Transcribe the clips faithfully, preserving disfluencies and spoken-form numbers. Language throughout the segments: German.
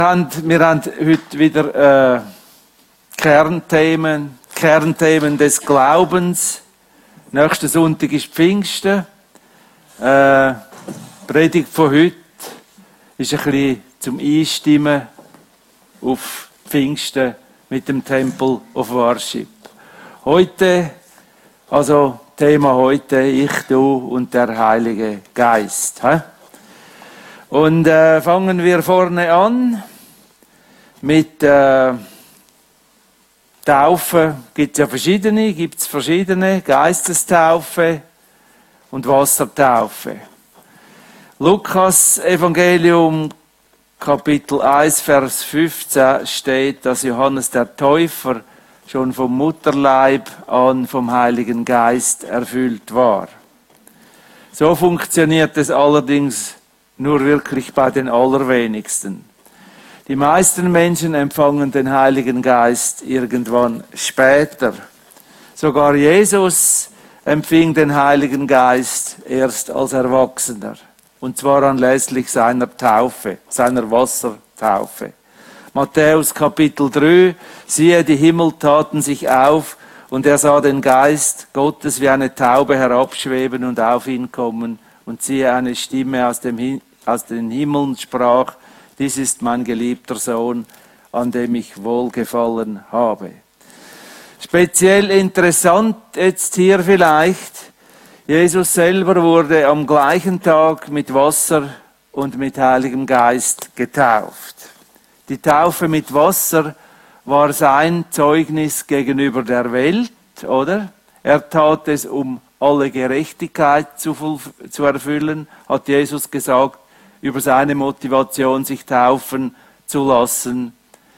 Wir haben heute wieder äh, Kernthemen, Kernthemen des Glaubens. Nächsten Sonntag ist Pfingsten. Äh, die Predigt von heute ist ein bisschen zum Einstimmen auf Pfingsten mit dem Temple of Worship. Heute, also Thema heute, ich, du und der Heilige Geist. He? Und äh, fangen wir vorne an mit äh, Taufe. Gibt es ja verschiedene, gibt es verschiedene, Geistestaufe und Wassertaufe. Lukas Evangelium Kapitel eins, Vers fünfzehn steht, dass Johannes der Täufer schon vom Mutterleib an vom Heiligen Geist erfüllt war. So funktioniert es allerdings nur wirklich bei den allerwenigsten. Die meisten Menschen empfangen den Heiligen Geist irgendwann später. Sogar Jesus empfing den Heiligen Geist erst als Erwachsener. Und zwar anlässlich seiner Taufe, seiner Wassertaufe. Matthäus Kapitel drei, siehe, die Himmel taten sich auf, und er sah den Geist Gottes wie eine Taube herabschweben und auf ihn kommen. Und siehe, eine Stimme aus, dem Him- aus den Himmeln sprach, dies ist mein geliebter Sohn, an dem ich wohlgefallen habe. Speziell interessant jetzt hier vielleicht, Jesus selber wurde am gleichen Tag mit Wasser und mit Heiligem Geist getauft. Die Taufe mit Wasser war sein Zeugnis gegenüber der Welt, oder? Er tat es, um alle Gerechtigkeit zu, zu erfüllen, hat Jesus gesagt, über seine Motivation, sich taufen zu lassen.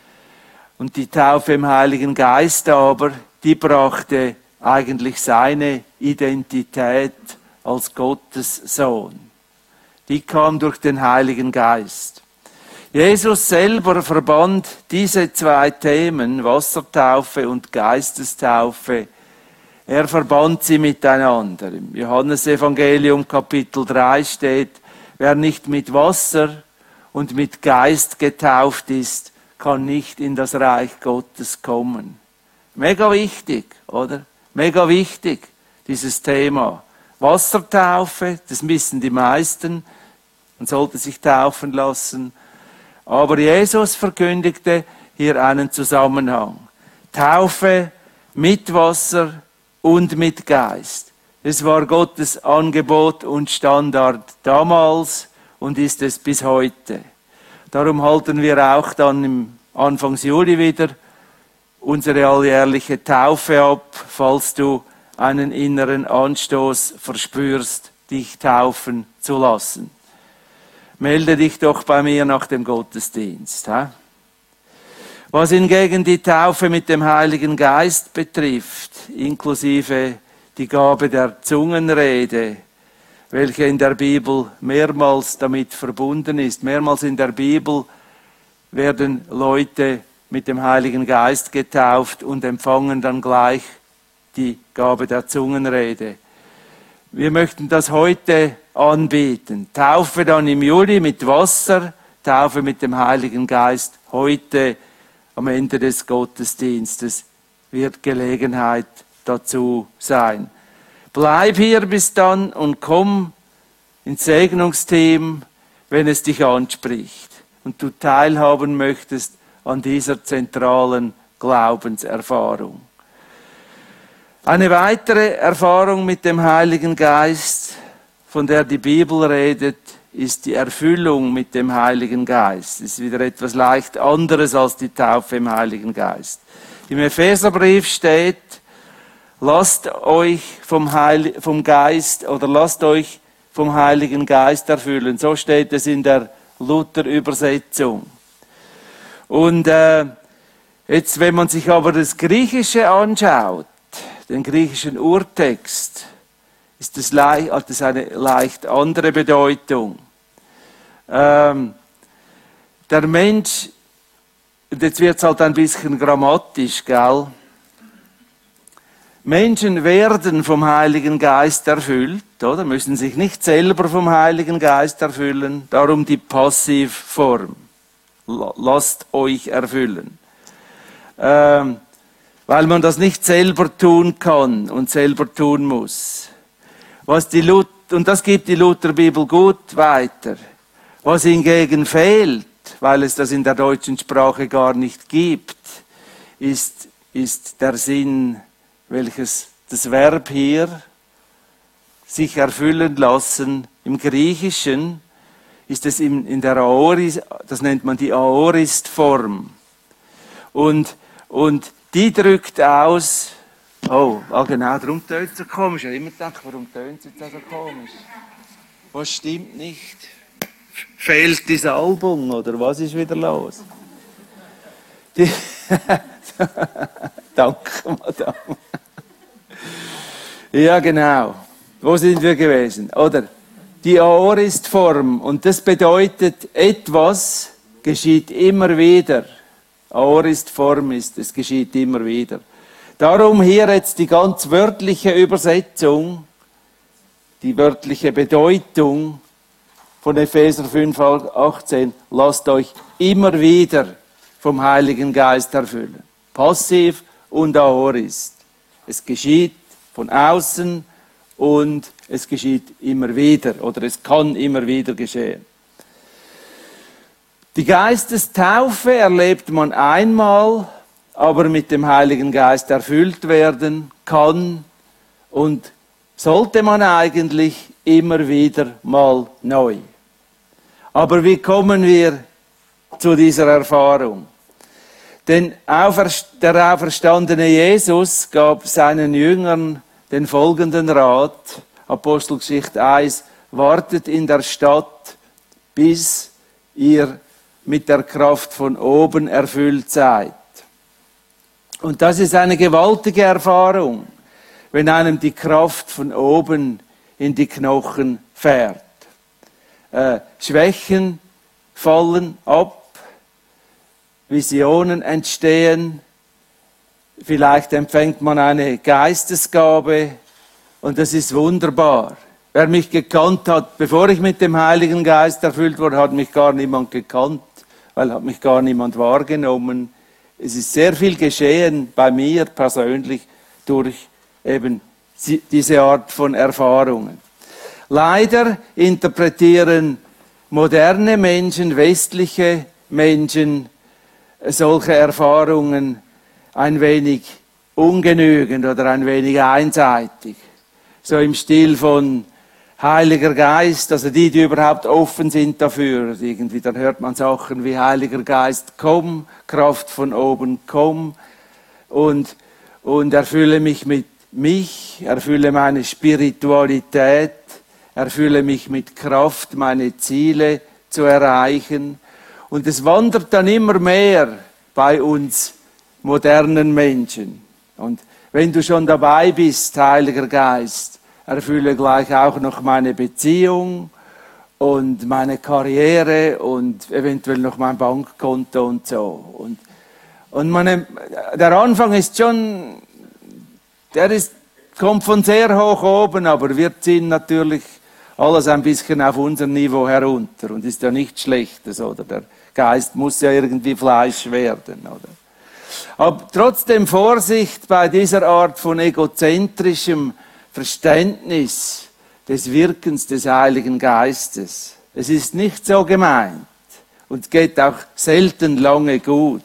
Und die Taufe im Heiligen Geist aber, die brachte eigentlich seine Identität als Gottes Sohn. Die kam durch den Heiligen Geist. Jesus selber verband diese zwei Themen, Wassertaufe und Geistestaufe, er verband sie miteinander. Im Johannesevangelium Kapitel drei steht, wer nicht mit Wasser und mit Geist getauft ist, kann nicht in das Reich Gottes kommen. Mega wichtig, oder? Mega wichtig, dieses Thema. Wassertaufe, das wissen die meisten, man sollte sich taufen lassen. Aber Jesus verkündigte hier einen Zusammenhang. Taufe mit Wasser und mit Geist. Es war Gottes Angebot und Standard damals und ist es bis heute. Darum halten wir auch dann im Anfangs Juli wieder unsere alljährliche Taufe ab, falls du einen inneren Anstoß verspürst, dich taufen zu lassen. Melde dich doch bei mir nach dem Gottesdienst. He? Was hingegen die Taufe mit dem Heiligen Geist betrifft, inklusive die Gabe der Zungenrede, welche in der Bibel mehrmals damit verbunden ist. Mehrmals in der Bibel werden Leute mit dem Heiligen Geist getauft und empfangen dann gleich die Gabe der Zungenrede. Wir möchten das heute anbieten. Taufe dann im Juli mit Wasser, Taufe mit dem Heiligen Geist heute am Ende des Gottesdienstes wird Gelegenheit dazu sein. Bleib hier bis dann und komm ins Segnungsteam, wenn es dich anspricht und du teilhaben möchtest an dieser zentralen Glaubenserfahrung. Eine weitere Erfahrung mit dem Heiligen Geist, von der die Bibel redet, ist die Erfüllung mit dem Heiligen Geist. Das ist wieder etwas leicht anderes als die Taufe im Heiligen Geist. Im Epheserbrief steht, lasst euch vom, Heil- vom Geist oder lasst euch vom Heiligen Geist erfüllen. So steht es in der Luther-Übersetzung. Und äh, jetzt, wenn man sich aber das Griechische anschaut, den griechischen Urtext, ist das leicht, hat das eine leicht andere Bedeutung. Ähm, der Mensch, jetzt wird es halt ein bisschen grammatisch, gell? Menschen werden vom Heiligen Geist erfüllt, oder? Müssen sich nicht selber vom Heiligen Geist erfüllen, darum die Passivform. lasst euch erfüllen. Ähm, weil man das nicht selber tun kann und selber tun muss. Was die Luther, und das gibt die Lutherbibel gut weiter. Was hingegen fehlt, weil es das in der deutschen Sprache gar nicht gibt, ist, ist der Sinn, welches das Verb hier sich erfüllen lassen. Im Griechischen ist es in, in der Aorist, das nennt man die Aoristform. Und, und die drückt aus, oh, ah genau, darum tönt es so komisch. Ich habe immer gedacht, warum tönt es jetzt so komisch? Was stimmt nicht? Fehlt die Salbung oder was ist wieder los? Die Danke, Madame. Ja, genau. Wo sind wir gewesen? Oder die Aoristform. Und das bedeutet, etwas geschieht immer wieder. Aoristform ist, es geschieht immer wieder. Darum hier jetzt die ganz wörtliche Übersetzung, die wörtliche Bedeutung von Epheser fünf, achtzehn. Lasst euch immer wieder vom Heiligen Geist erfüllen. Passiv und Aorist. Es geschieht von außen und es geschieht immer wieder oder es kann immer wieder geschehen. Die Geistestaufe erlebt man einmal, aber mit dem Heiligen Geist erfüllt werden kann und sollte man eigentlich immer wieder mal neu. Aber wie kommen wir zu dieser Erfahrung? Denn der auferstandene Jesus gab seinen Jüngern den folgenden Rat, Apostelgeschichte eins, wartet in der Stadt, bis ihr mit der Kraft von oben erfüllt seid. Und das ist eine gewaltige Erfahrung, wenn einem die Kraft von oben in die Knochen fährt. Äh, Schwächen fallen ab, Visionen entstehen, vielleicht empfängt man eine Geistesgabe und das ist wunderbar. Wer mich gekannt hat, bevor ich mit dem Heiligen Geist erfüllt wurde, hat mich gar niemand gekannt, weil hat mich gar niemand wahrgenommen. Es ist sehr viel geschehen bei mir persönlich durch eben diese Art von Erfahrungen. Leider interpretieren moderne Menschen, westliche Menschen solche Erfahrungen ein wenig ungenügend oder ein wenig einseitig. So im Stil von Heiliger Geist, also die, die überhaupt offen sind dafür. Irgendwie, dann hört man Sachen wie Heiliger Geist, komm, Kraft von oben, komm und, und erfülle mich mit mich, erfülle meine Spiritualität, erfülle mich mit Kraft, meine Ziele zu erreichen. Und es wandert dann immer mehr bei uns modernen Menschen. Und wenn du schon dabei bist, Heiliger Geist, erfülle gleich auch noch meine Beziehung und meine Karriere und eventuell noch mein Bankkonto und so. Und, und meine, der Anfang ist schon, der ist, kommt von sehr hoch oben, aber wir ziehen natürlich alles ein bisschen auf unser Niveau herunter und ist ja nichts Schlechtes, oder? Der Geist muss ja irgendwie Fleisch werden, oder? Aber trotzdem Vorsicht bei dieser Art von egozentrischem Verständnis des Wirkens des Heiligen Geistes. Es ist nicht so gemeint und geht auch selten lange gut.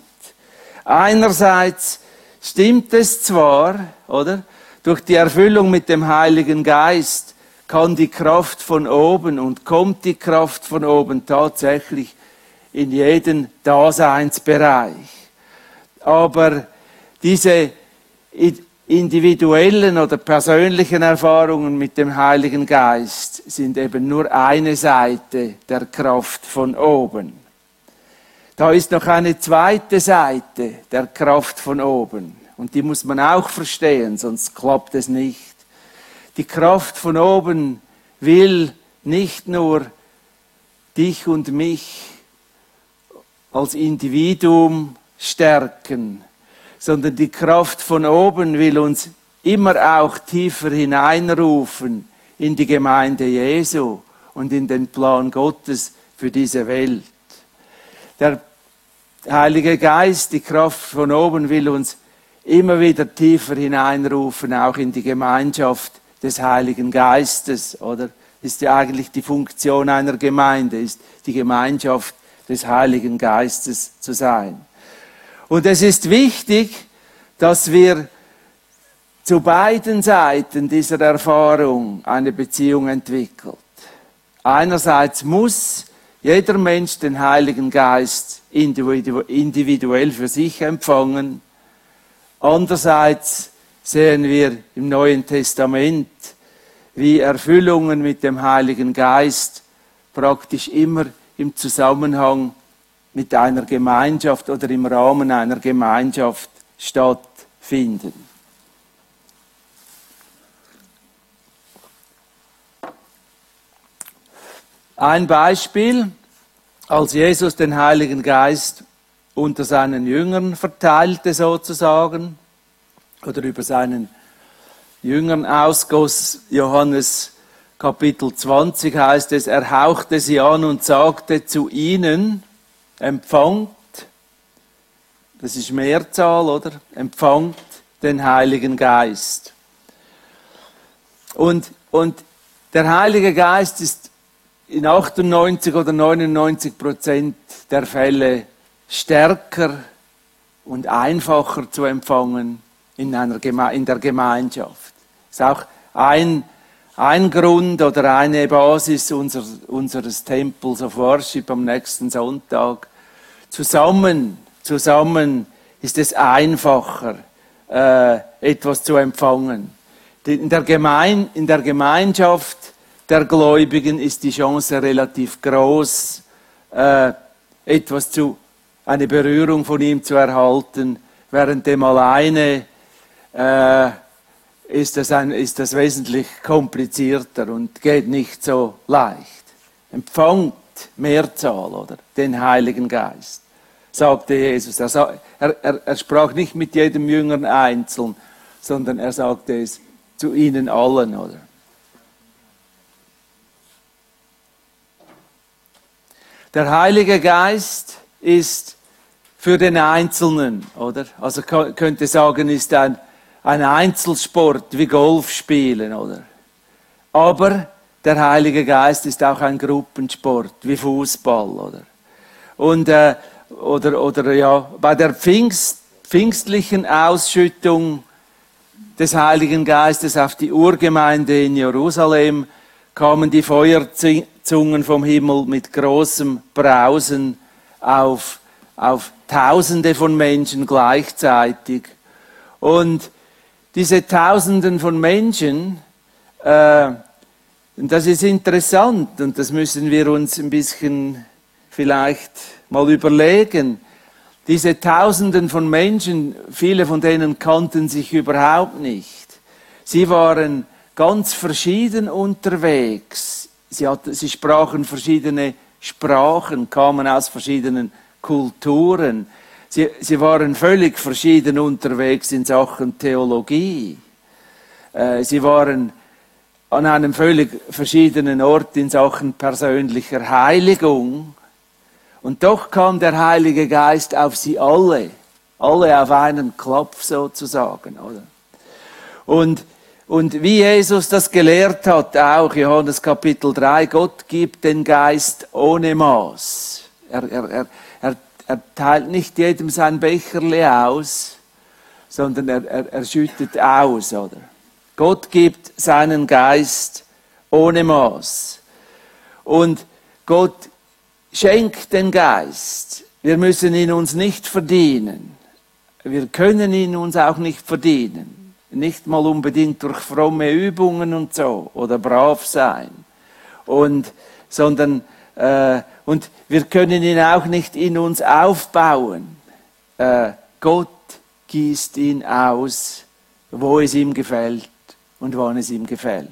Einerseits stimmt es zwar, oder? Durch die Erfüllung mit dem Heiligen Geist kann die Kraft von oben und kommt die Kraft von oben tatsächlich in jeden Daseinsbereich. Aber diese individuellen oder persönlichen Erfahrungen mit dem Heiligen Geist sind eben nur eine Seite der Kraft von oben. Da ist noch eine zweite Seite der Kraft von oben. Und die muss man auch verstehen, sonst klappt es nicht. Die Kraft von oben will nicht nur dich und mich als Individuum stärken, sondern die Kraft von oben will uns immer auch tiefer hineinrufen in die Gemeinde Jesu und in den Plan Gottes für diese Welt. Der Der Heilige Geist, die Kraft von oben, will uns immer wieder tiefer hineinrufen, auch in die Gemeinschaft des Heiligen Geistes, oder? Ist ja eigentlich die Funktion einer Gemeinde, ist die Gemeinschaft des Heiligen Geistes zu sein. Und es ist wichtig, dass wir zu beiden Seiten dieser Erfahrung eine Beziehung entwickelt. Einerseits muss jeder Mensch den Heiligen Geist individuell für sich empfangen. Andererseits sehen wir im Neuen Testament, wie Erfüllungen mit dem Heiligen Geist praktisch immer im Zusammenhang mit einer Gemeinschaft oder im Rahmen einer Gemeinschaft stattfinden. Ein Beispiel, als Jesus den Heiligen Geist unter seinen Jüngern verteilte sozusagen, oder über seinen Jüngern ausgoss, Johannes Kapitel zwanzig heißt es, er hauchte sie an und sagte zu ihnen, empfangt, das ist Mehrzahl, oder? Empfangt den Heiligen Geist. Und, und der Heilige Geist ist in achtundneunzig oder neunundneunzig Prozent der Fälle stärker und einfacher zu empfangen in, einer Geme- in der Gemeinschaft. Das ist auch ein, ein Grund oder eine Basis unser, unseres Tempels of Worship am nächsten Sonntag. Zusammen, zusammen ist es einfacher, äh, etwas zu empfangen. In der, Gemein, in der Gemeinschaft der Gläubigen ist die Chance relativ groß, äh, etwas zu, eine Berührung von ihm zu erhalten, während dem alleine äh, ist, das ein, ist das wesentlich komplizierter und geht nicht so leicht. Empfangt Mehrzahl, oder? Den Heiligen Geist, sagte Jesus. Er, er, er sprach nicht mit jedem Jüngern einzeln, sondern er sagte es zu ihnen allen, oder? Der Heilige Geist ist für den Einzelnen, oder? Also könnte sagen, ist ein, ein Einzelsport wie Golf spielen, oder? Aber der Heilige Geist ist auch ein Gruppensport wie Fußball, oder? Und äh, oder oder ja, bei der Pfingst, pfingstlichen Ausschüttung des Heiligen Geistes auf die Urgemeinde in Jerusalem kamen die Feuerzungen vom Himmel mit großem Brausen auf, auf Tausende von Menschen gleichzeitig. Und diese Tausenden von Menschen, äh, das ist interessant und das müssen wir uns ein bisschen vielleicht mal überlegen. Diese Tausenden von Menschen, viele von denen kannten sich überhaupt nicht. Sie waren ganz verschieden unterwegs. Sie, hatten, sie sprachen verschiedene Sprachen, kamen aus verschiedenen Kulturen. Sie, sie waren völlig verschieden unterwegs in Sachen Theologie. Äh, sie waren an einem völlig verschiedenen Ort in Sachen persönlicher Heiligung. Und doch kam der Heilige Geist auf sie alle, alle auf einen Klopf sozusagen, oder? Und Und wie Jesus das gelehrt hat, auch Johannes Kapitel drei, Gott gibt den Geist ohne Maß. Er, er, er, er, er teilt nicht jedem sein Becherle aus, sondern er, er, er schüttet aus, oder? Gott gibt seinen Geist ohne Maß. Und Gott schenkt den Geist. Wir müssen ihn uns nicht verdienen. Wir können ihn uns auch nicht verdienen. Nicht mal unbedingt durch fromme Übungen und so oder brav sein, und, sondern äh, und wir können ihn auch nicht in uns aufbauen. Äh, Gott gießt ihn aus, wo es ihm gefällt und wann es ihm gefällt.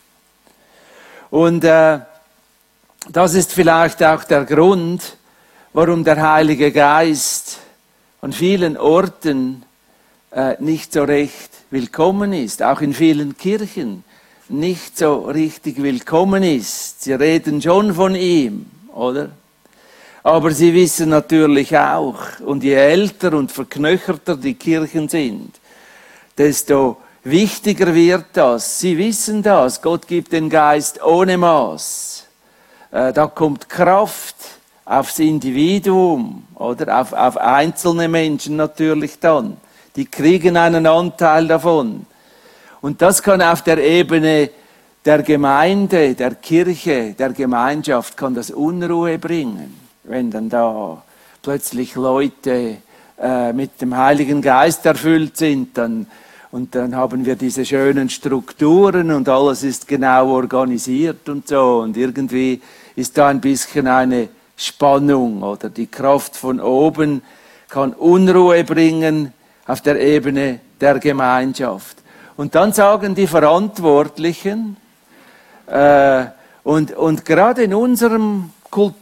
Und äh, das ist vielleicht auch der Grund, warum der Heilige Geist an vielen Orten äh, nicht so recht willkommen ist, auch in vielen Kirchen nicht so richtig willkommen ist. Sie reden schon von ihm, oder? Aber sie wissen natürlich auch, und je älter und verknöcherter die Kirchen sind, desto wichtiger wird das. Sie wissen das. Gott gibt den Geist ohne Maß. Äh, da kommt Kraft aufs Individuum, oder? Auf, auf einzelne Menschen natürlich dann. Die kriegen einen Anteil davon. Und das kann auf der Ebene der Gemeinde, der Kirche, der Gemeinschaft, kann das Unruhe bringen. Wenn dann da plötzlich Leute äh, mit dem Heiligen Geist erfüllt sind, dann, und dann haben wir diese schönen Strukturen und alles ist genau organisiert und so. Und irgendwie ist da ein bisschen eine Spannung, oder die Kraft von oben kann Unruhe bringen auf der Ebene der Gemeinschaft. Und dann sagen die Verantwortlichen, äh, und, und gerade in unserem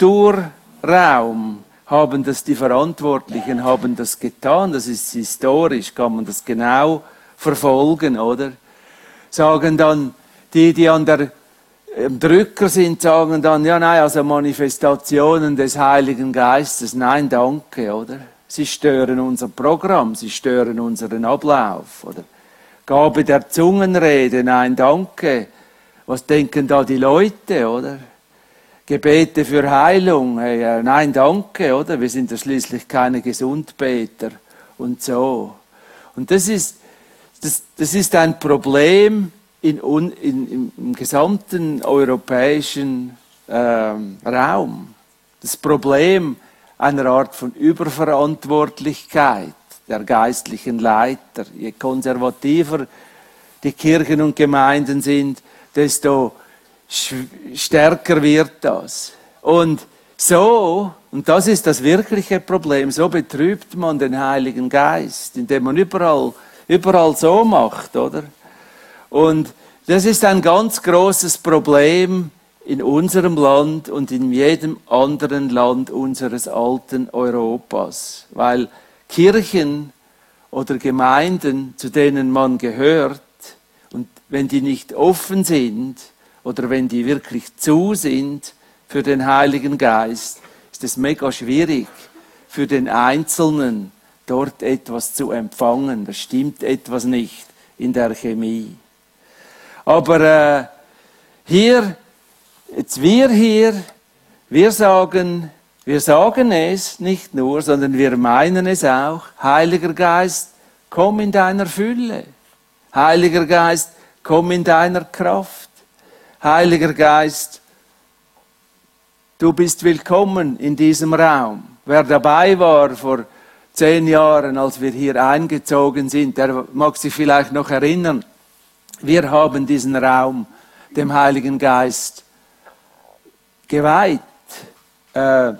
Kulturraum haben das die Verantwortlichen haben das getan, das ist historisch, kann man das genau verfolgen, oder? Sagen dann, die, die an der im Drücker sind, sagen dann, ja, nein, also Manifestationen des Heiligen Geistes, nein, danke, oder? Sie stören unser Programm, sie stören unseren Ablauf, oder? Gabe der Zungenrede, nein, danke. Was denken da die Leute, oder? Gebete für Heilung, hey, äh, nein, danke, oder? Wir sind ja schließlich keine Gesundbeter und so. Und das ist, das, das ist ein Problem in, in, im gesamten europäischen ähm, Raum. Das Problem einer Art von Überverantwortlichkeit der geistlichen Leiter. Je konservativer die Kirchen und Gemeinden sind, desto stärker wird das. Und so, und das ist das wirkliche Problem, so betrübt man den Heiligen Geist, indem man überall, überall so macht, oder? Und das ist ein ganz großes Problem in unserem Land und in jedem anderen Land unseres alten Europas, weil Kirchen oder Gemeinden, zu denen man gehört, und wenn die nicht offen sind oder wenn die wirklich zu sind für den Heiligen Geist, ist es mega schwierig für den Einzelnen, dort etwas zu empfangen. Da stimmt etwas nicht in der Chemie. Aber äh, hier, jetzt wir hier, wir sagen, wir sagen es nicht nur, sondern wir meinen es auch. Heiliger Geist, komm in deiner Fülle. Heiliger Geist, komm in deiner Kraft. Heiliger Geist, du bist willkommen in diesem Raum. Wer dabei war vor zehn Jahren, als wir hier eingezogen sind, der mag sich vielleicht noch erinnern. Wir haben diesen Raum dem Heiligen Geist geweiht. Äh,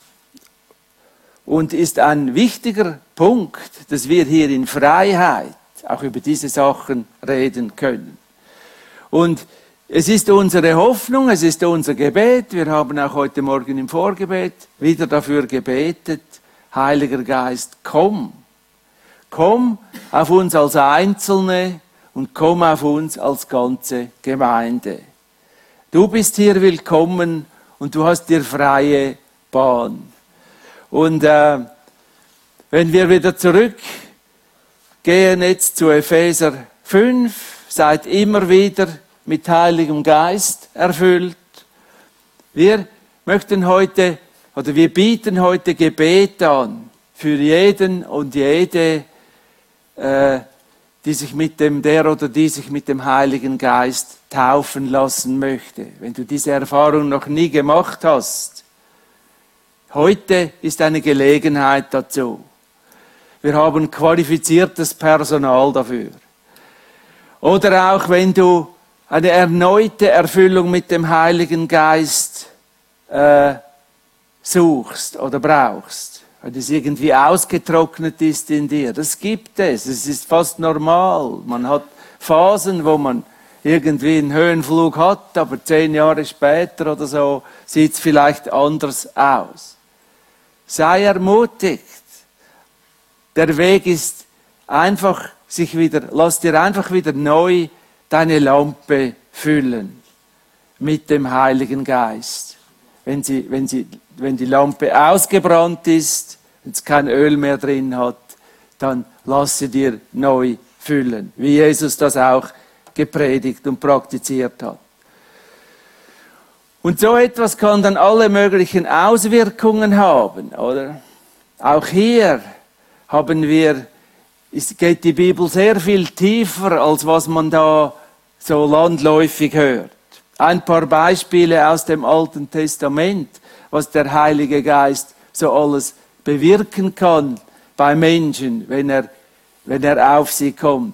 Und ist ein wichtiger Punkt, dass wir hier in Freiheit auch über diese Sachen reden können. Und es ist unsere Hoffnung, es ist unser Gebet. Wir haben auch heute Morgen im Vorgebet wieder dafür gebetet, Heiliger Geist, komm. Komm auf uns als Einzelne und komm auf uns als ganze Gemeinde. Du bist hier willkommen und du hast dir freie Bahn. Und äh, wenn wir wieder zurückgehen jetzt zu Epheser fünf, seid immer wieder mit Heiligem Geist erfüllt. Wir möchten heute, oder wir bieten heute Gebet an für jeden und jede, äh, die sich mit dem, der oder die sich mit dem Heiligen Geist taufen lassen möchte. Wenn du diese Erfahrung noch nie gemacht hast, heute ist eine Gelegenheit dazu. Wir haben qualifiziertes Personal dafür. Oder auch wenn du eine erneute Erfüllung mit dem Heiligen Geist äh, suchst oder brauchst, weil es irgendwie ausgetrocknet ist in dir. Das gibt es. Es ist fast normal. Man hat Phasen, wo man irgendwie einen Höhenflug hat, aber zehn Jahre später oder so sieht es vielleicht anders aus. Sei ermutigt. Der Weg ist einfach sich wieder, lass dir einfach wieder neu deine Lampe füllen mit dem Heiligen Geist. wenn, sie, wenn, sie, wenn die Lampe ausgebrannt ist, wenn es kein Öl mehr drin hat, dann lass sie dir neu füllen, wie Jesus das auch gepredigt und praktiziert hat. Und so etwas kann dann alle möglichen Auswirkungen haben, oder? Auch hier haben wir, es geht die Bibel sehr viel tiefer, als was man da so landläufig hört. Ein paar Beispiele aus dem Alten Testament, was der Heilige Geist so alles bewirken kann bei Menschen, wenn er, wenn er auf sie kommt.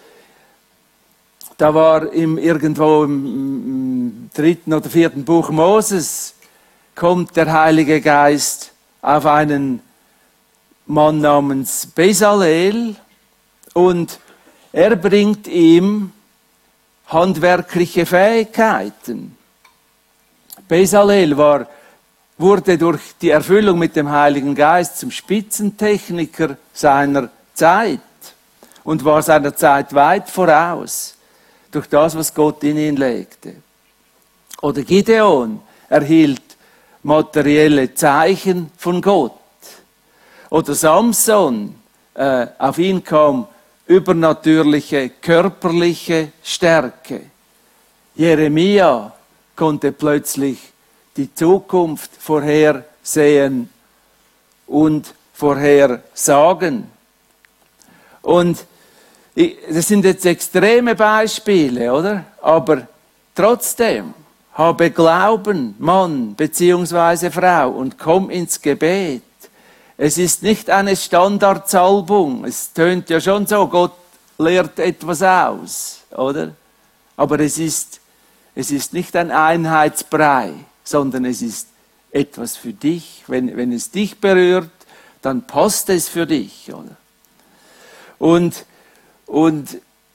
Da war im, irgendwo im, im dritten oder vierten Buch Moses, kommt der Heilige Geist auf einen Mann namens Bezalel und er bringt ihm handwerkliche Fähigkeiten. Bezalel war, wurde durch die Erfüllung mit dem Heiligen Geist zum Spitzentechniker seiner Zeit und war seiner Zeit weit voraus durch das, was Gott in ihn legte. Oder Gideon erhielt materielle Zeichen von Gott. Oder Samson, äh, auf ihn kam übernatürliche körperliche Stärke. Jeremia konnte plötzlich die Zukunft vorhersehen und vorhersagen. Und das sind jetzt extreme Beispiele, oder? Aber trotzdem, habe Glauben, Mann bzw. Frau, und komm ins Gebet. Es ist nicht eine Standardsalbung. Es tönt ja schon so, Gott lehrt etwas aus, oder? Aber es ist, es ist nicht ein Einheitsbrei, sondern es ist etwas für dich. Wenn, wenn es dich berührt, dann passt es für dich, oder? Und, und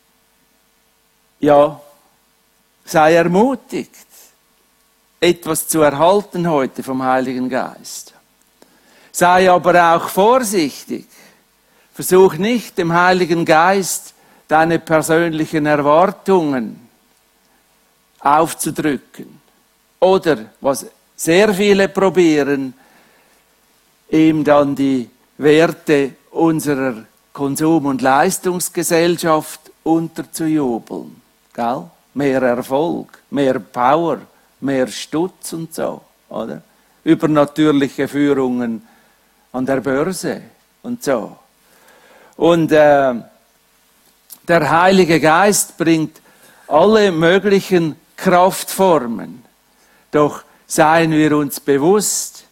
ja, sei ermutigt, etwas zu erhalten heute vom Heiligen Geist. Sei aber auch vorsichtig. Versuch nicht, dem Heiligen Geist deine persönlichen Erwartungen aufzudrücken. Oder, was sehr viele probieren, ihm dann die Werte unserer Konsum- und Leistungsgesellschaft unterzujubeln. Gell? Mehr Erfolg, mehr Power, mehr Stutz und so. Oder? Übernatürliche Führungen an der Börse und so. Und äh, der Heilige Geist bringt alle möglichen Kraftformen. Doch seien wir uns bewusst,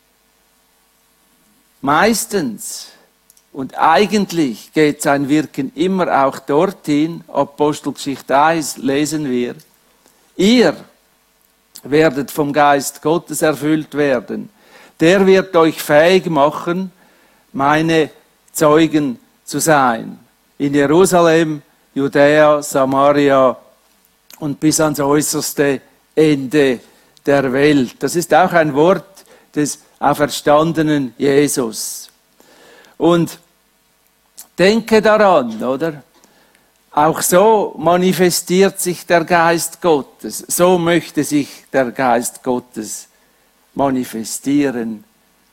meistens und eigentlich geht sein Wirken immer auch dorthin, Apostelgeschichte eins lesen wir, ihr werdet vom Geist Gottes erfüllt werden. Der wird euch fähig machen, meine Zeugen zu sein. In Jerusalem, Judäa, Samaria und bis ans äußerste Ende der Welt. Das ist auch ein Wort des auferstandenen Jesus. Und denke daran, oder? Auch so manifestiert sich der Geist Gottes. So möchte sich der Geist Gottes manifestieren.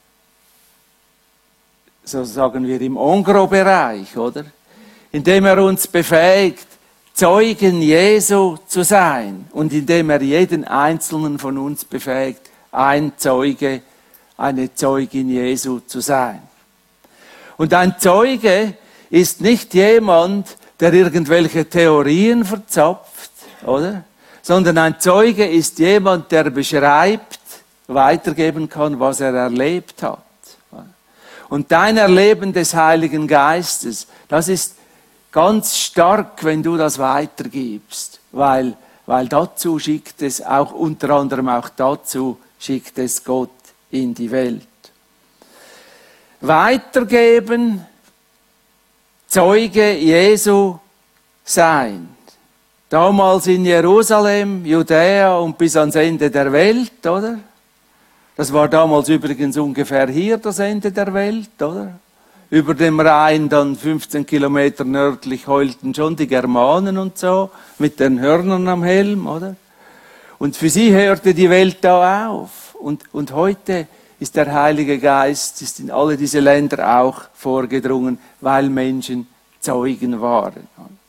So sagen wir im Engros-Bereich, oder? Indem er uns befähigt, Zeugen Jesu zu sein und indem er jeden Einzelnen von uns befähigt, ein Zeuge, eine Zeugin Jesu zu sein. Und ein Zeuge ist nicht jemand, der irgendwelche Theorien verzapft, oder? Sondern ein Zeuge ist jemand, der beschreibt, weitergeben kann, was er erlebt hat. Und dein Erleben des Heiligen Geistes, das ist ganz stark, wenn du das weitergibst, weil, weil dazu schickt es auch, unter anderem auch dazu schickt es Gott in die Welt. Weitergeben, Zeuge Jesu sein. Damals in Jerusalem, Judäa und bis ans Ende der Welt, oder? Das war damals übrigens ungefähr hier das Ende der Welt, oder? Über dem Rhein, dann fünfzehn Kilometer nördlich, heulten schon die Germanen und so, mit den Hörnern am Helm, oder? Und für sie hörte die Welt da auf. Und, und heute ist der Heilige Geist ist in alle diese Länder auch vorgedrungen, weil Menschen Zeugen waren.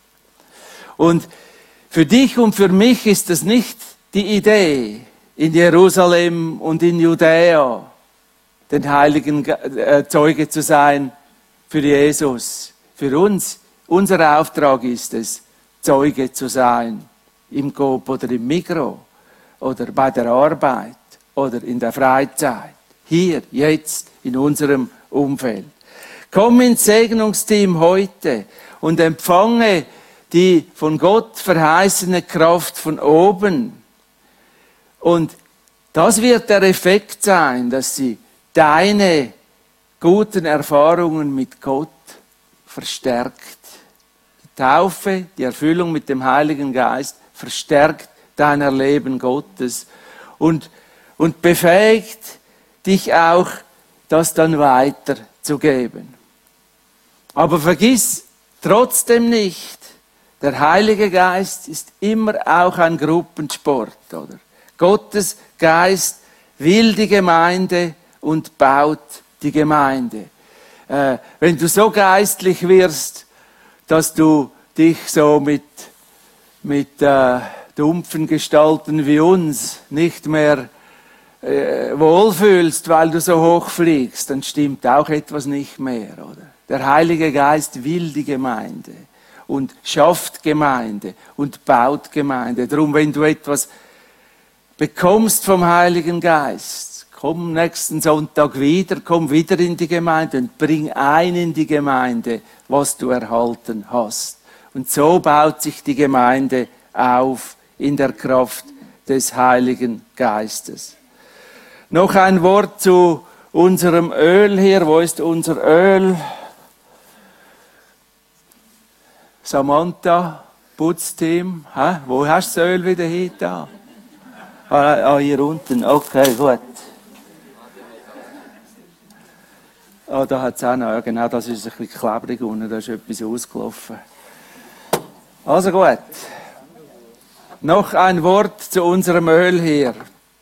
Und für dich und für mich ist das nicht die Idee, in Jerusalem und in Judäa den Heiligen äh, Zeuge zu sein für Jesus. Für uns, unser Auftrag ist es, Zeuge zu sein im Coop oder im Migros oder bei der Arbeit oder in der Freizeit. Hier, jetzt, in unserem Umfeld. Komm ins Segnungsteam heute und empfange die von Gott verheißene Kraft von oben. Und das wird der Effekt sein, dass sie deine guten Erfahrungen mit Gott verstärkt. Die Taufe, die Erfüllung mit dem Heiligen Geist verstärkt dein Erleben Gottes und, und befähigt dich auch, das dann weiterzugeben. Aber vergiss trotzdem nicht, der Heilige Geist ist immer auch ein Gruppensport, oder? Gottes Geist will die Gemeinde und baut die Gemeinde. Äh, wenn du so geistlich wirst, dass du dich so mit, mit äh, dumpfen Gestalten wie uns nicht mehr äh, wohlfühlst, weil du so hoch fliegst, dann stimmt auch etwas nicht mehr, oder? Der Heilige Geist will die Gemeinde und schafft Gemeinde und baut Gemeinde. Darum, wenn du etwas bekommst vom Heiligen Geist, komm nächsten Sonntag wieder, komm wieder in die Gemeinde und bring ein in die Gemeinde, was du erhalten hast. Und so baut sich die Gemeinde auf in der Kraft des Heiligen Geistes. Noch ein Wort zu unserem Öl hier. Wo ist unser Öl? Samantha, Putzteam. Hä? Wo hast du das Öl wieder hin? Da? Ah, hier unten. Okay, gut. Ah, da hat es auch noch. Ja, genau, das ist ein bisschen klebrig unten. Da ist etwas ausgelaufen. Also gut. Noch ein Wort zu unserem Öl hier.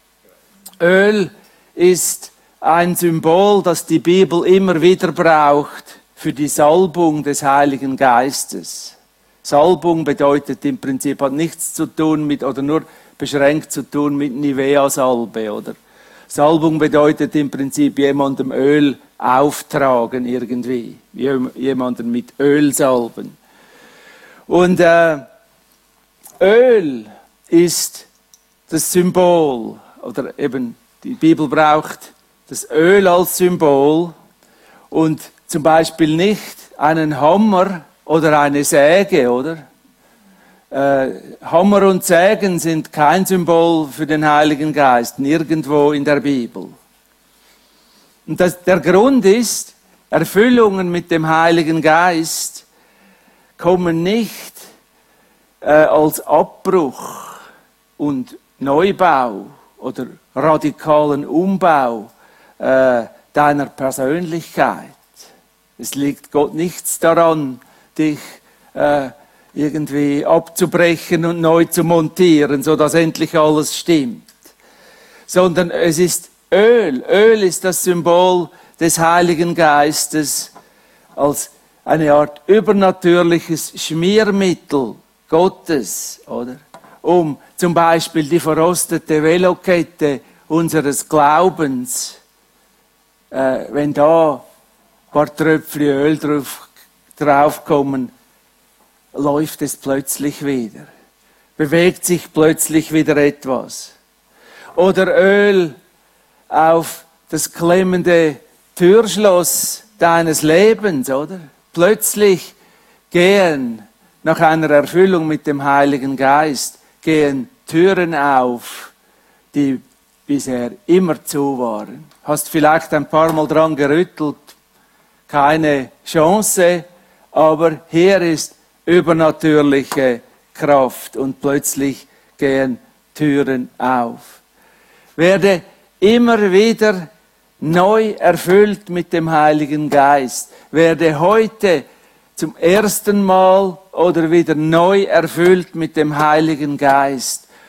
Öl ist ein Symbol, das die Bibel immer wieder braucht für die Salbung des Heiligen Geistes. Salbung bedeutet im Prinzip, hat nichts zu tun mit, oder nur beschränkt zu tun mit Nivea-Salbe, oder? Salbung bedeutet im Prinzip jemandem Öl auftragen irgendwie. Jemanden mit Öl salben. Und äh, Öl ist das Symbol, oder eben die Bibel braucht das Öl als Symbol und zum Beispiel nicht einen Hammer oder eine Säge, oder? Äh, Hammer und Sägen sind kein Symbol für den Heiligen Geist, nirgendwo in der Bibel. Und das, der Grund ist, Erfüllungen mit dem Heiligen Geist kommen nicht äh, als Abbruch und Neubau oder radikalen Umbau äh, deiner Persönlichkeit. Es liegt Gott nichts daran, dich äh, irgendwie abzubrechen und neu zu montieren, sodass endlich alles stimmt. Sondern es ist Öl. Öl ist das Symbol des Heiligen Geistes als eine Art übernatürliches Schmiermittel Gottes, oder? Um zum Beispiel die verrostete Velokette unseres Glaubens, äh, wenn da ein paar Tröpfchen Öl drauf, draufkommen, läuft es plötzlich wieder. Bewegt sich plötzlich wieder etwas. Oder Öl auf das klemmende Türschloss deines Lebens, oder? Plötzlich gehen, nach einer Erfüllung mit dem Heiligen Geist, gehen Türen auf, die bisher immer zu waren. Hast vielleicht ein paar Mal dran gerüttelt, keine Chance, aber hier ist übernatürliche Kraft und plötzlich gehen Türen auf. Werde immer wieder neu erfüllt mit dem Heiligen Geist. Werde heute zum ersten Mal oder wieder neu erfüllt mit dem Heiligen Geist.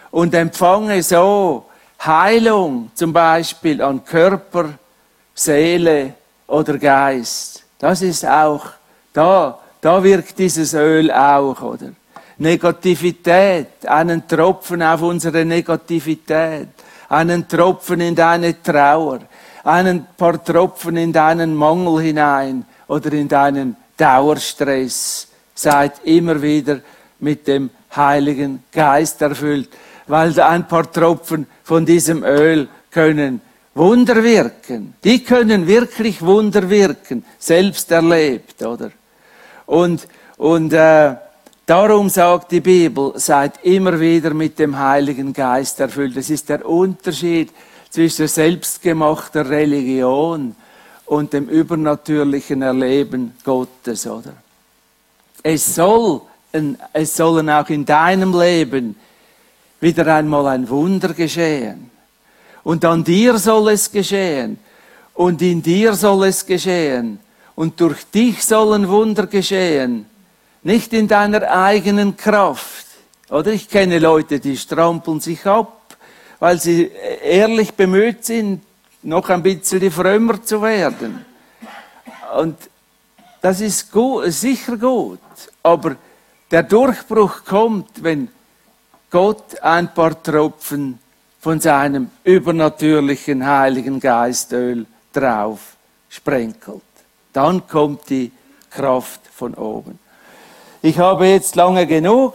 und empfange so Heilung, zum Beispiel an Körper, Seele oder Geist. Das ist auch, da, da wirkt dieses Öl auch, oder? Negativität, einen Tropfen auf unsere Negativität, einen Tropfen in deine Trauer, einen paar Tropfen in deinen Mangel hinein oder in deinen Dauerstress. Seid immer wieder mit dem Heiligen Geist erfüllt, weil ein paar Tropfen von diesem Öl können Wunder wirken. Die können wirklich Wunder wirken, selbst erlebt, oder? Und, und äh, darum sagt die Bibel, seid immer wieder mit dem Heiligen Geist erfüllt. Das ist der Unterschied zwischen selbstgemachter Religion und dem übernatürlichen Erleben Gottes, oder? Es soll, es sollen auch in deinem Leben wieder einmal ein Wunder geschehen. Und an dir soll es geschehen. Und in dir soll es geschehen. Und durch dich sollen Wunder geschehen. Nicht in deiner eigenen Kraft. Oder ich kenne Leute, die strampeln sich ab, weil sie ehrlich bemüht sind, noch ein bisschen frömmer zu werden. Und das ist gut, sicher gut. Aber der Durchbruch kommt, wenn Gott ein paar Tropfen von seinem übernatürlichen Heiligen Geistöl drauf sprenkelt. Dann kommt die Kraft von oben. Ich habe jetzt lange genug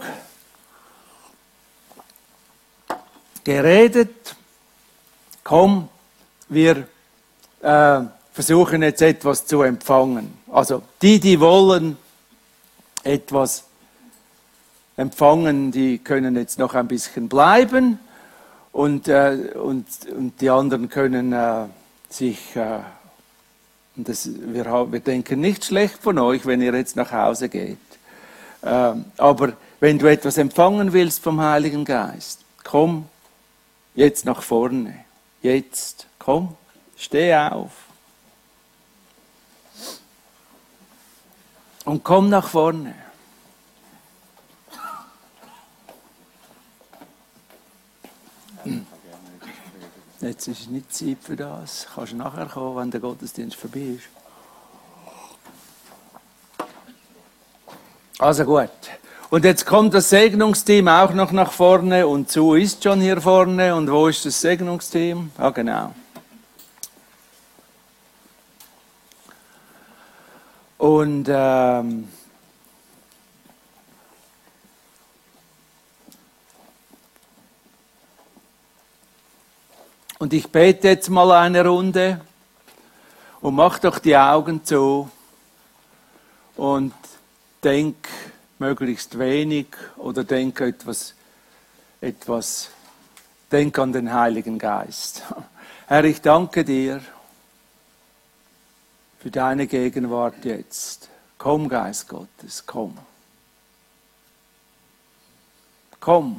geredet. Komm, wir äh, versuchen jetzt etwas zu empfangen. Also die, die wollen etwas empfangen, die können jetzt noch ein bisschen bleiben und, äh, und, und die anderen können äh, sich, äh, und das, wir, haben, wir denken nicht schlecht von euch, wenn ihr jetzt nach Hause geht. Äh, aber wenn du etwas empfangen willst vom Heiligen Geist, komm jetzt nach vorne. Jetzt, komm, steh auf. Und komm nach vorne. Jetzt ist nicht Zeit für das. Kannst du nachher kommen, wenn der Gottesdienst vorbei ist. Also gut. Und jetzt kommt das Segnungsteam auch noch nach vorne und Sue ist schon hier vorne. Und wo ist das Segnungsteam? Ah, genau. Und ähm, Und ich bete jetzt mal eine Runde und mach doch die Augen zu und denk möglichst wenig oder denk etwas, etwas, denk an den Heiligen Geist. Herr, ich danke dir für deine Gegenwart jetzt. Komm, Geist Gottes, komm. Komm.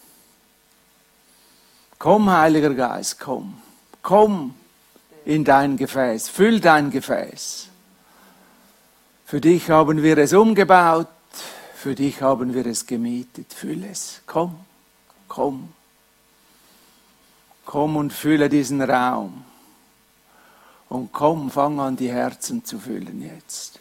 Komm, Heiliger Geist, komm. Komm in dein Gefäß, füll dein Gefäß. Für dich haben wir es umgebaut, für dich haben wir es gemietet. Füll es, komm, komm. Komm und fülle diesen Raum. Und komm, fang an, die Herzen zu füllen jetzt.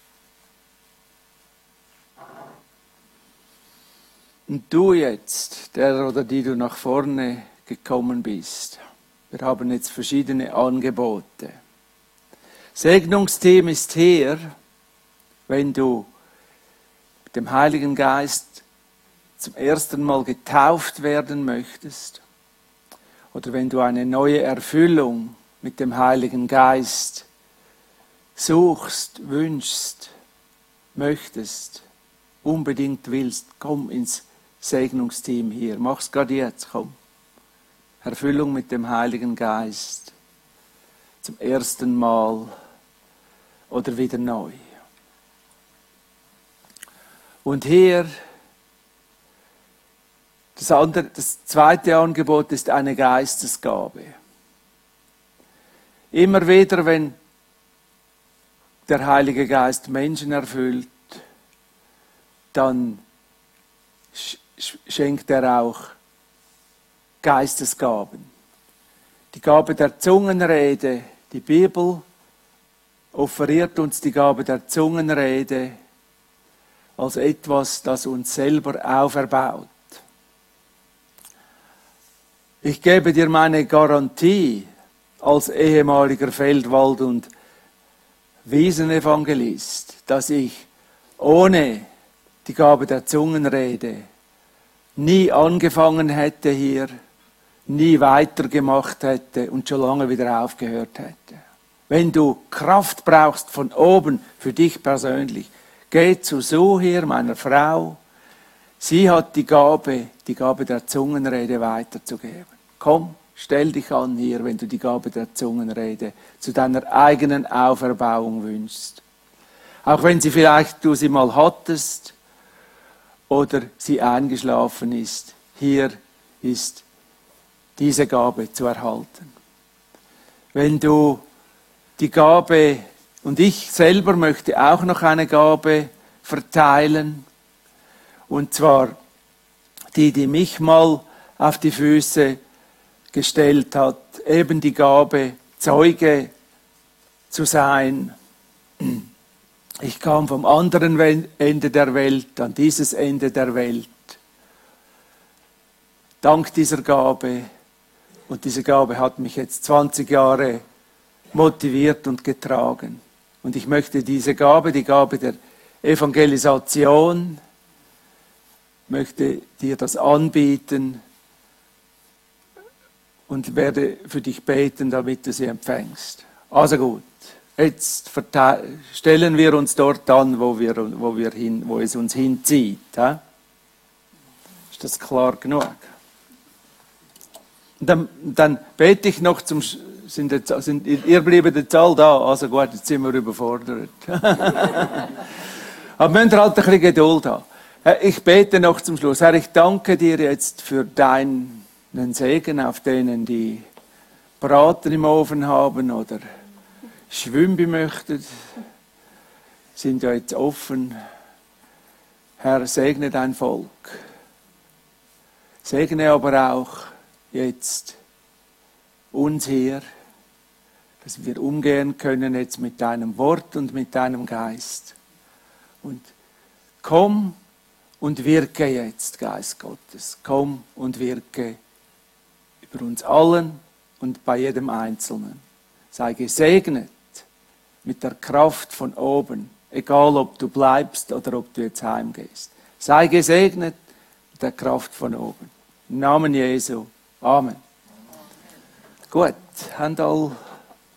Und du jetzt, der oder die du nach vorne gekommen bist. Wir haben jetzt verschiedene Angebote. Segnungsteam ist hier, wenn du mit dem Heiligen Geist zum ersten Mal getauft werden möchtest oder wenn du eine neue Erfüllung mit dem Heiligen Geist suchst, wünschst, möchtest, unbedingt willst, komm ins Segnungsteam hier. Mach's gerade jetzt, komm. Erfüllung mit dem Heiligen Geist. Zum ersten Mal oder wieder neu. Und hier, das, andere, das zweite Angebot ist eine Geistesgabe. Immer wieder, wenn der Heilige Geist Menschen erfüllt, dann schenkt er auch Geistesgaben. Die Gabe der Zungenrede, die Bibel offeriert uns die Gabe der Zungenrede als etwas, das uns selber auferbaut. Ich gebe dir meine Garantie als ehemaliger Feldwald- und Wiesenevangelist, dass ich ohne die Gabe der Zungenrede nie angefangen hätte hier, nie weitergemacht hätte und schon lange wieder aufgehört hätte. Wenn du Kraft brauchst von oben für dich persönlich, geh zu Suhir, meiner Frau. Sie hat die Gabe, die Gabe der Zungenrede weiterzugeben. Komm, stell dich an hier, wenn du die Gabe der Zungenrede zu deiner eigenen Auferbauung wünschst. Auch wenn sie vielleicht du sie mal hattest oder sie eingeschlafen ist, hier ist diese Gabe zu erhalten. Wenn du die Gabe, und ich selber möchte auch noch eine Gabe verteilen, und zwar die, die mich mal auf die Füße gestellt hat, eben die Gabe, Zeuge zu sein. Ich kam vom anderen Ende der Welt an dieses Ende der Welt. Dank dieser Gabe, und diese Gabe hat mich jetzt zwanzig Jahre motiviert und getragen. Und ich möchte diese Gabe, die Gabe der Evangelisation, möchte dir das anbieten und werde für dich beten, damit du sie empfängst. Also gut, jetzt stellen wir uns dort an, wo, wir, wo, wir hin, wo es uns hinzieht. He? Ist das klar genug? Dann, dann bete ich noch zum... Sind jetzt, sind, ihr bleibt jetzt alle da, also gut, jetzt sind wir überfordert. Aber müsst ihr halt ein bisschen Geduld haben. Ich bete noch zum Schluss. Herr, ich danke dir jetzt für deinen Segen auf denen, die Braten im Ofen haben oder schwimmen möchten. Sind ja jetzt offen. Herr, segne dein Volk. Segne aber auch jetzt uns hier, dass wir umgehen können jetzt mit deinem Wort und mit deinem Geist. Und komm und wirke jetzt, Geist Gottes. Komm und wirke über uns allen und bei jedem Einzelnen. Sei gesegnet mit der Kraft von oben, egal ob du bleibst oder ob du jetzt heimgehst. Sei gesegnet mit der Kraft von oben. Im Namen Jesu. Amen. Gut, haben alle